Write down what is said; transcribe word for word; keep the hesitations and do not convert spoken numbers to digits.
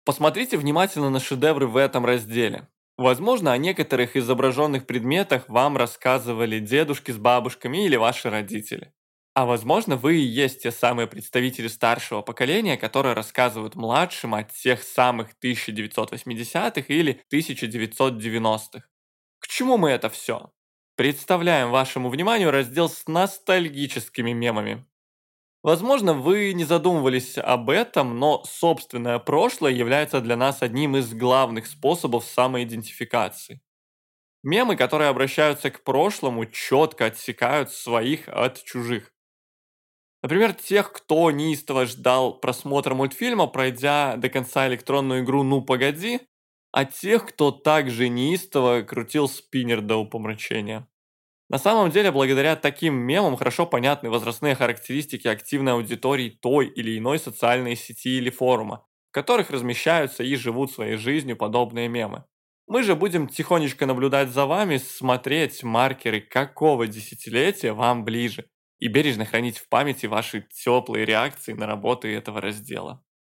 Посмотрите внимательно на шедевры в этом разделе. Возможно, о некоторых изображенных предметах вам рассказывали дедушки с бабушками или ваши родители. А возможно, вы и есть те самые представители старшего поколения, которые рассказывают младшим о тех самых тысяча девятьсот восьмидесятых или тысяча девятьсот девяностых. К чему мы это все? Представляем вашему вниманию раздел с ностальгическими мемами. Возможно, вы не задумывались об этом, но собственное прошлое является для нас одним из главных способов самоидентификации. Мемы, которые обращаются к прошлому, четко отсекают своих от чужих. Например, тех, кто неистово ждал просмотра мультфильма, пройдя до конца электронную игру «Ну, погоди», а тех, кто также неистово крутил спиннер до упомрачения. На самом деле, благодаря таким мемам хорошо понятны возрастные характеристики активной аудитории той или иной социальной сети или форума, в которых размещаются и живут своей жизнью подобные мемы. Мы же будем тихонечко наблюдать за вами, смотреть маркеры, какого десятилетия вам ближе, и бережно хранить в памяти ваши теплые реакции на работы этого раздела.